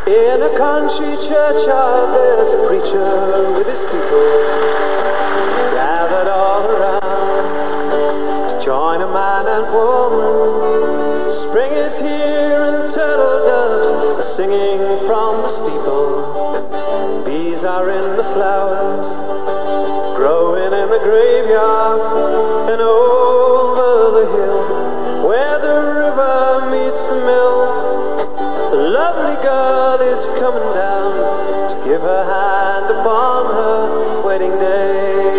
In a country churchyard there's a preacher with his people gathered all around to join a man and woman. Spring is here and turtle doves are singing from the steeple. Bees are in the flowers growing in the graveyard, and over the hill where the river meets the mill, a lovely girl is coming down to give her hand upon her wedding day.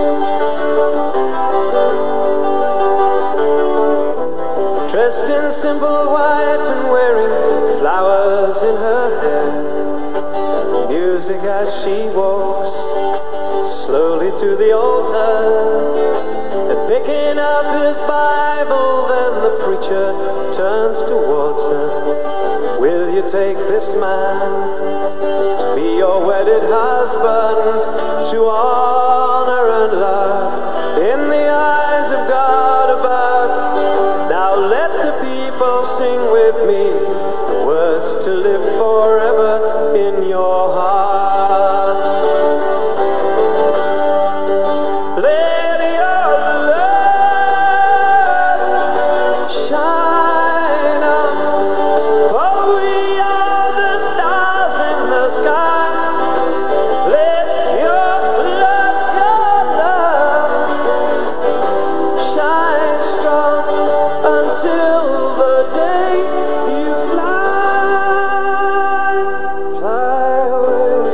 Dressed in simple white and wearing flowers in her hair, music as she walks slowly to the altar, and picking up his Bible, then the preacher turns towards her. Will you take this man to be your wedded husband, to honor and love in the eyes of God above? Now let the people sing with me the words to live forever in your heart. Let your love shine up, for we are the stars in the sky. Let your love shine strong until the day you fly away.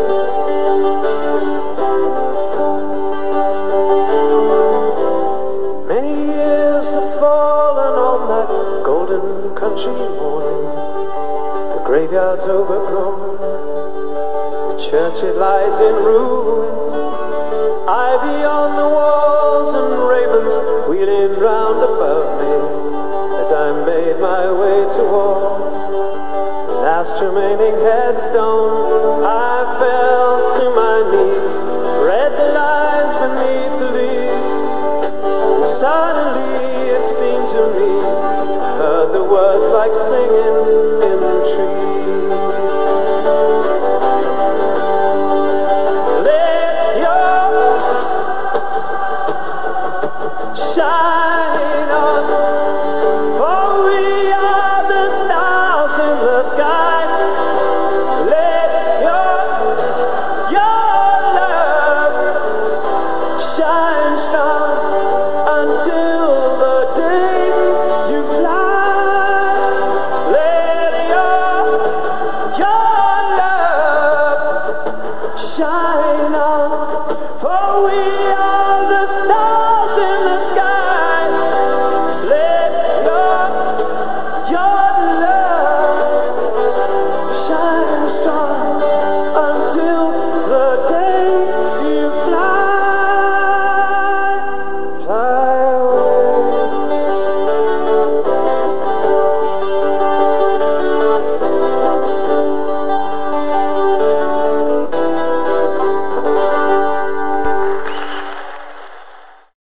Many years have fallen on that golden country morning. The graveyard's overgrown, the church it lies in ruins. Ivy on the walls and ravens wheeling round above me as I made my way towards the last remaining headstone. I fell to my knees, read the lines beneath the leaves. Suddenly it seemed to me I heard the words like singing in the trees.